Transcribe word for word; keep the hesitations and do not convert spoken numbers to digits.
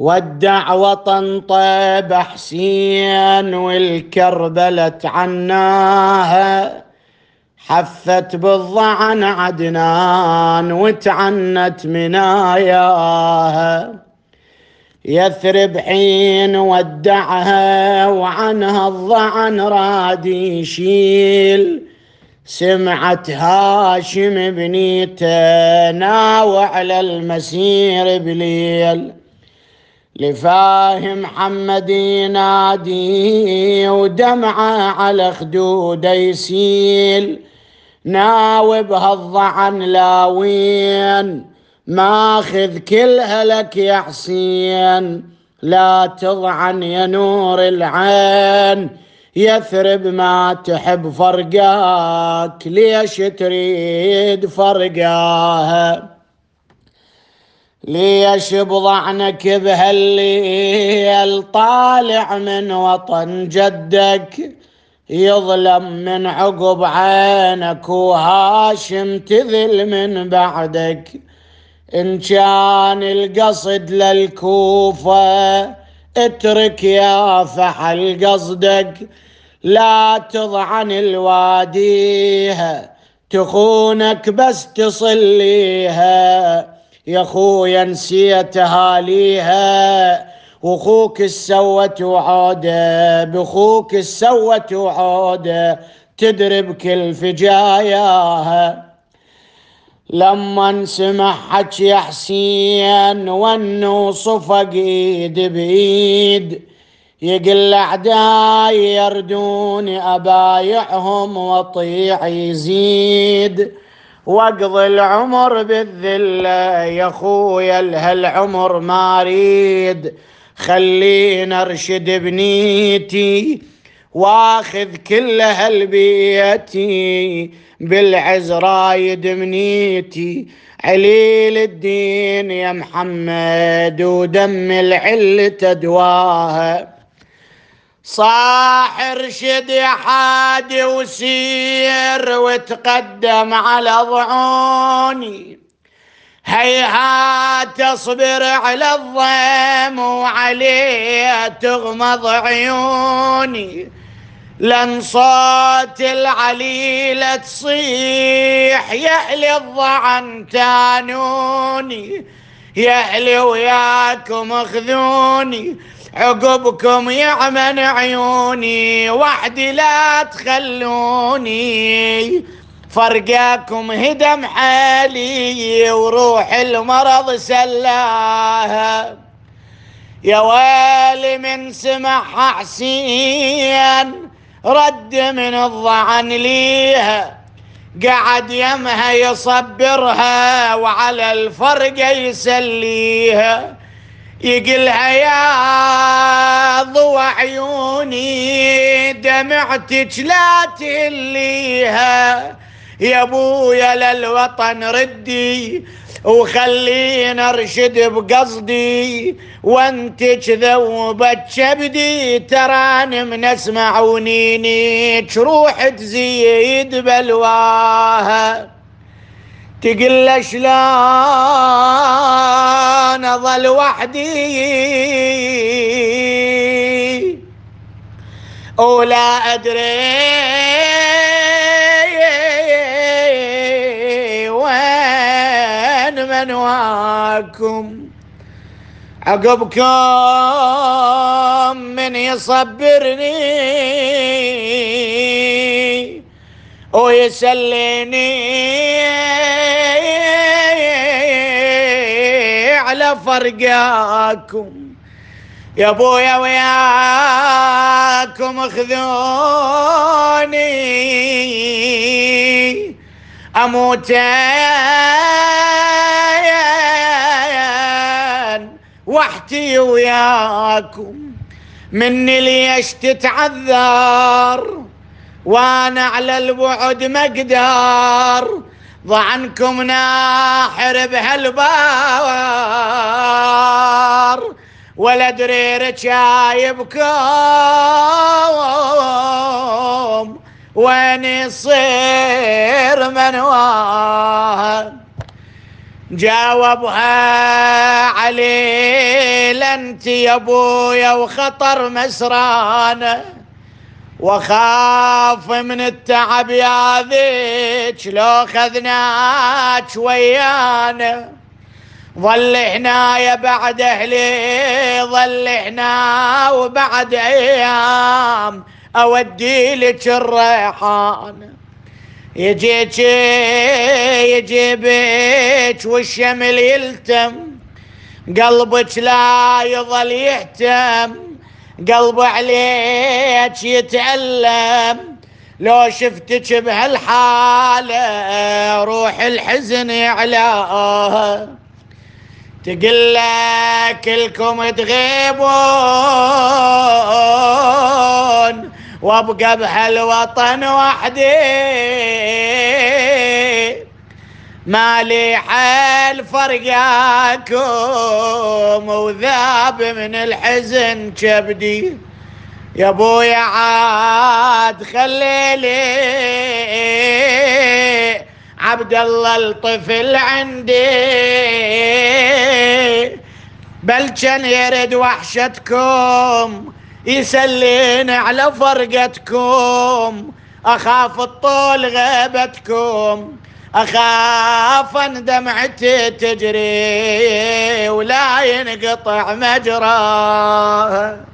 ودع وطن طيب حسين والكربلة عناها، حفت بالضعن عدنان وتعنت مناياها. يثرب حين ودعها وعنها الضعن راد يشيل، سمعت هاشم بنيته ناوى على المسير بليل. لفاهم محمد ينادي ودمعه على خدوده يسيل، ناوي بهالضعن لاوين ماخذ كلها لك يا حسين، لا تضعن يا نور العين، يثرب ما تحب فرقاك ليش تريد فرقاها. ليش بضعنك بهالليل طالع من وطن جدك، يظلم من عقب عينك وهاشم تذل من بعدك. إن كان القصد للكوفة اترك يا فحل قصدك، لا تضعن الواديها تخونك بس تصليها. يا خويا نسيت اهاليها واخوك السوت وعوده، بخوك السوت وعوده تدري بكل فجاياها. لما سمع حكي حسين وانه صفق ايد بايد، يقل اعداي يردوني ابايعهم واطيع يزيد، واقضي العمر بالذله يا خويا لهالعمر ما اريد. خلينا ارشد بنيتي واخذ كل هالبيتي، بالعز رايد منيتي عليل الدين يا محمد ودم العل تدواها. صاح ارشد يا حادي وسير وتقدم على ضعوني، هيهات اصبر على الضيم وعليه تغمض عيوني. لن صوت العليلة تصيح يا اهل الضعن تانوني، يا اهلي وياكم اخذوني عقبكم يعمن عيوني، وحدي لا تخلوني فرقاكم هدم حالي وروح المرض سلاها. يا ويلي من سمعها حسين رد من الضعن ليها، قعد يمها يصبرها وعلى الفرقة يسليها. يقلها يا ضوى عيوني دمعتك لا تهليها، يا ابويا للوطن ردي وخلينا ارشد بقصدي، وانتك ذوبت شبدي تراني من اسمع ونينيك روح تزيد بلواها. تقل شلون اظل وحدي ولا ادري وين منواكم، عقبكم من يصبرني ويسليني على فرقاكم. يا ابويا وياكم اخذوني اموتين وحدي وياكم. مني ليش تتعذر وانا على البعد مقدار، ضعنكم ناحر بهالبار ولا درير شايبكم وين يصير منواها. جاوبها علي انت يا ابويا وخطر مسرانا، وخاف من التعب يا ذيك لو خذناك ويانا. ظل هنا يا بعد اهلي، ظل هنا وبعد ايام اودي لك الريحان. يجيك يجيبك والشمل يلتم، قلبك لا يظل يهتم، قلب عليك يتألم. لو شفتك بهالحالة روح الحزن يعلاها، تقول لك كلكم تغيبون وابقى بهالوطن وحدي، مالي حال فرقاكم وذاب من الحزن كبدي. يا ابويا عاد خليلي عبد الله الطفل عندي، بل كان يرد وحشتكم يسلين على فرقتكم. اخاف الطول غيبتكم، اخاف ان دمعتي تجري ولا ينقطع مجراها.